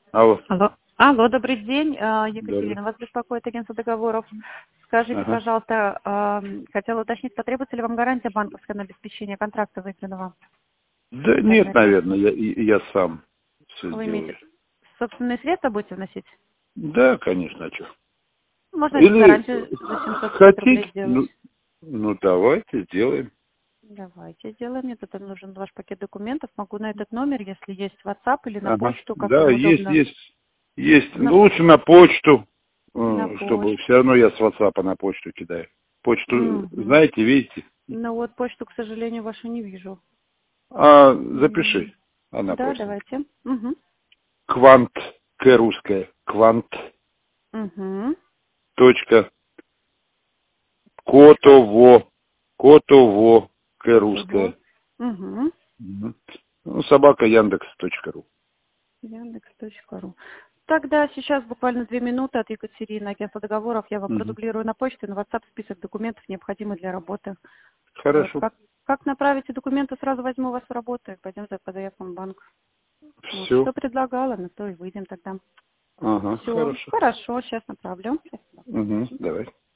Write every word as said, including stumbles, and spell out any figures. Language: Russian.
Алло. Алло. Алло, добрый день, а, Добрый. Екатерина. Вас беспокоит агентство договоров. Скажите, Ага. пожалуйста, а, хотела уточнить, потребуется ли вам гарантия банковская на обеспечение контракта выигранного? Да нет, Наверное. наверное, я, и- я сам все Вы сделаю. имеете собственные средства будете вносить? Да, конечно, а чё? Можно Или гарантию за семьсот пятьдесят рублей хотите, сделать. ну, ну давайте сделаем. Давайте сделаем. Мне тут нужен ваш пакет документов. Могу на этот номер, если есть WhatsApp или на Ага. почту, как Да, вам есть, удобно. есть, есть. На, Ну, лучше на почту, на э, чтобы почту. все равно я с WhatsApp на почту кидаю. Почту, Угу. знаете, видите? Ну вот почту, к сожалению, вашу не вижу. А М, запиши. Она Да, простенькая. давайте. Угу. Квант, К русская, квант, Угу. точка, Точка. котово, котово, К Того. русская. Угу. Мгм. Ну, собака Яндекс точка ру. Яндекс.ру. Тогда сейчас буквально две минуты от Екатерины, агентства договоров. Я вам Мгм. продублирую на почту, на WhatsApp список документов, необходимых для работы. Вот. Хорошо. Как, как направите документы, сразу возьму вас в работу и пойдем за по заявкам в банк. Вот. Все. Что предлагала, на то и выйдем тогда. Ага, Все. хорошо. Хорошо, сейчас направлю. Угу, давай.